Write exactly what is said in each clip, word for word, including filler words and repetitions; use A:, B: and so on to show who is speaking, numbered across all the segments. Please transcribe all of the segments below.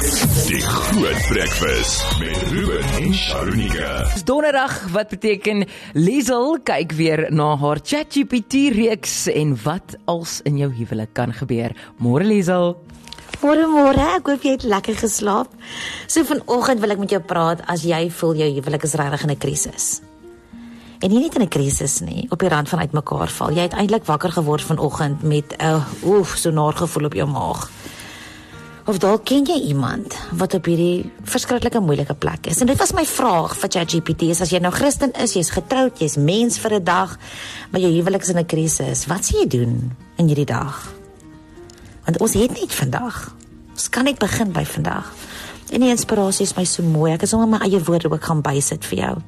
A: Die Groot Breakfast met Ruben en Sharonika.
B: Dis donderdag, wat beteken Liesel kyk weer na haar ChatGPT reeks en wat als in jou huwelik kan gebeur. Môre Liesel.
C: Môre môre, ek hoop jy het lekker geslaap. So vanoggend wil ek met jou praat as jy voel jou huwelik is regtig in 'n krisis. En nie net in 'n krisis nie, op die rand van uitmekaar val. Jy het eintlik wakker geword vanoggend met 'n uh, oef, so naar gevoel op jou maag. Of dalk ken jy iemand wat op hierdie verskriklike moeilike plek is. En dit was my vraag vir ChatGPT, is as jy nou Christen is, jy's getroud, jy's mens vir 'n dag, maar jou huwelik is in 'n krisis, wat sal jy doen in hierdie dag? Want ons het net vandag. Ons kan net begin by vandag. En die inspirasie is my so mooi. Ek is sommer my eie woorde ook gaan bysit vir jou.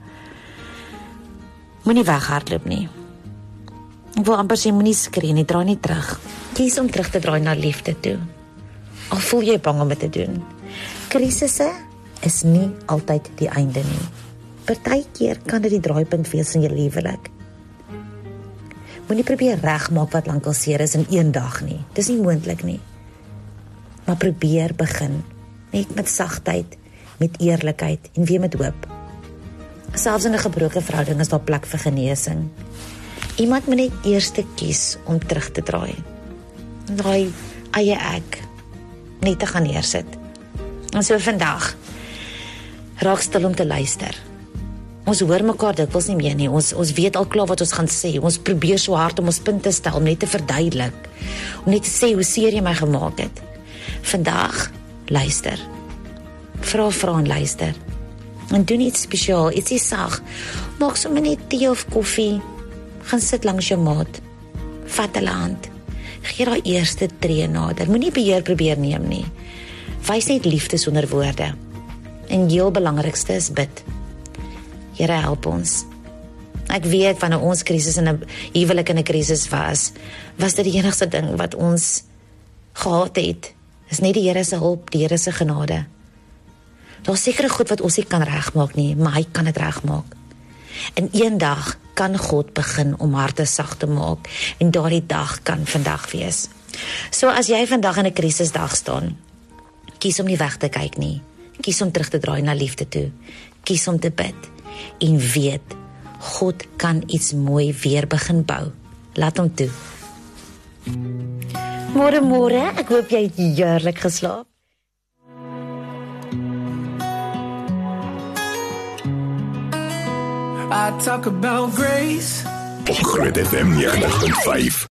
C: Moenie weghardloop nie. Ek wil amper sê moenie skree nie, draai nie terug. Kies om terug te draai na liefde toe. Al voel jy bang om dit te doen. Krisisse is nie altyd die einde nie. Partykeer kan dit die draaipunt wees in jou huwelik. Moenie probeer regmaak wat lankal seer is in een dag nie. Dis nie moontlik nie. Maar probeer begin. Net met sagtheid, met eerlikheid en weer met hoop. Selfs in 'n gebroke verhouding is daar plek vir genesing. Iemand moet net eers kies om terug te draai. Draai eie ek net te gaan neersit. En so vandag raak stil om te luister. Ons hoor mekaar dikwels nie meer nie. Ons ons weet al klaar wat ons gaan sê. Ons probeer so hard om ons punt te stel, om net te verduidelik, om net te sê hoe seer jy my gemaak het. Vandag luister. Vra vra en luister. En doen iets spesiaal, ietsie sag. Maak sommer net tee of koffie. Gaan sit langs jou maat. Vat hulle hand. Gee daai eerste tree nader. Moenie beheer probeer neem nie. Wys net liefde sonder woorde. En heel belangrikste is bid. Here, help ons. Ek weet wanneer ons krisis in 'n huwelik in 'n krisis was, was dit die enigste ding wat ons gehad het. Is net die Here se hulp, die Here se genade. Daar's sekere goed wat ons nie kan regmaak nie, maar hy kan dit regmaak. En eendag kan God begin om harte sag te maak en daardie dag kan vandag wees. So as jy vandag in 'n krisisdag staan, kies om nie weg te kyk nie. Kies om terug te draai na liefde toe. Kies om te bid en weet God kan iets mooi weer begin bou. Laat hom toe. Môre môre, ek hoop jy het heerlik geslaap.
D: I talk about grace.
A: Op Groot F M negentig punt vyf.